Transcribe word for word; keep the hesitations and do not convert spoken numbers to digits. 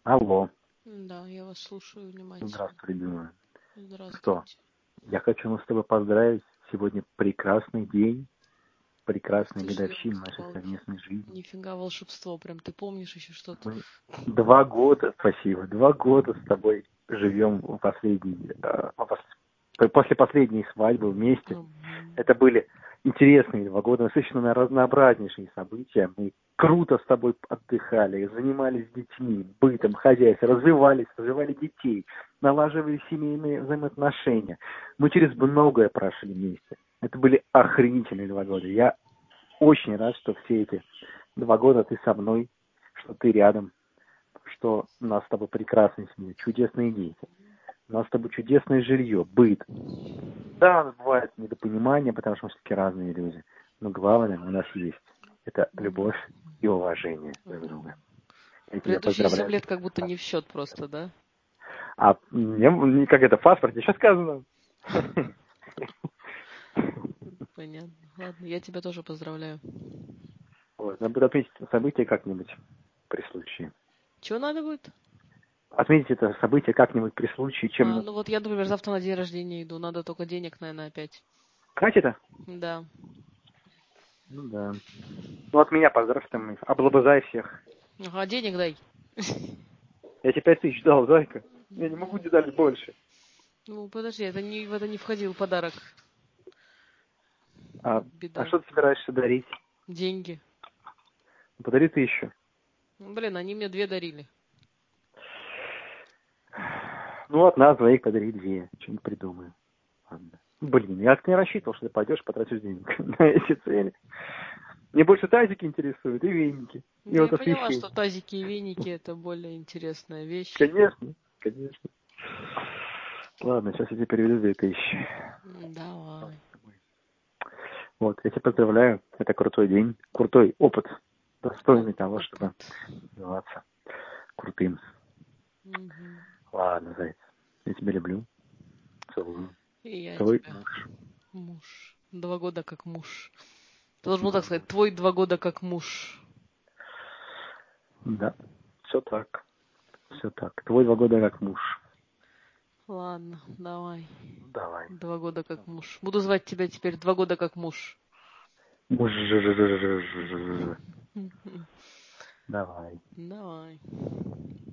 Алло. Да, я вас слушаю внимательно. Здравствуй, любимая. Что? Здравствуйте. Я хочу нас с тобой поздравить. Сегодня прекрасный день, прекрасная Ты живешь, годовщина нашей вау. совместной жизни. Нифига волшебство, прям ты помнишь еще что-то. Мы два года, спасибо, два года с тобой живем в последний, э, пос- после последней свадьбы вместе. Мгм. Это были интересные два года, насыщенные разнообразнейшие события. Мы круто с тобой отдыхали, занимались детьми, бытом, хозяйством, развивались, развивали детей, налаживали семейные взаимоотношения. Мы через многое прошли вместе. Это были охренительные два года. Я очень рад, что все эти два года ты со мной, что ты рядом, что у нас с тобой прекрасная семья, чудесные дети. У нас с тобой чудесное жилье, быт. Да, бывает недопонимание, потому что мы все-таки разные люди. Но главное у нас есть. Это любовь и уважение друг к другу. Я тебя Предыдущие семь поздравляю. лет как будто не в счет просто, да? А мне, как это, в паспорте сейчас сказано? Понятно. Ладно, я тебя тоже поздравляю. Вот, надо будет отметить это событие как-нибудь при случае. Чего надо будет? Отметить это событие как-нибудь при случае, А, чем... ну вот я, например, завтра на день рождения иду. Надо только денег, наверное, опять. Хватит-то? Да. Ну да. Ну от меня поздравь там, облобызай всех. Ага, денег дай. Я тебе пять тысяч дал, зайка. Я не могу тебе дать больше. Ну, подожди, это не, в это не входил подарок. А, а Беда. что ты собираешься дарить? Деньги. Подари ты еще. Ну, блин, они мне две дарили. Ну, от нас двоих подари две. Что-нибудь придумаем. Ладно. Блин, я не рассчитывал, что ты пойдешь, потратишь денег на эти цели. Мне больше тазики интересуют и веники. И Ну, вот я поняла, освещение. что тазики и веники это более интересная вещь. Конечно, конечно. Ладно, сейчас я тебе переведу две тысячи. Давай. Вот, я тебя поздравляю. Это крутой день, крутой опыт, достойный того, Опыт. чтобы называться крутым. Угу. Ладно, заяц. Я тебя люблю. Целую. И я Твой тебя. муж. Муж. Два года как муж. Ты должен был так сказать, твой два года как муж. Да, все так. Все так. Твой два года как муж. Ладно, давай. Давай. Два года как муж. Буду звать тебя теперь два года как муж. Муж. Давай. Давай.